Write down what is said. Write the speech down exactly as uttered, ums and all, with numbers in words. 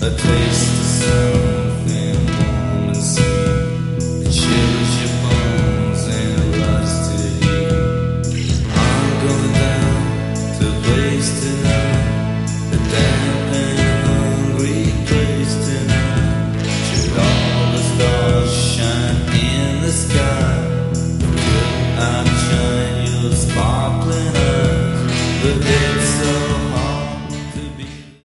A taste of something warm and sweet that chills your bones and runs to heat. I'm going down to a place tonight, a damp and hungry place tonight. Should all the stars shine in the sky, could I shine your sparkling eyes? But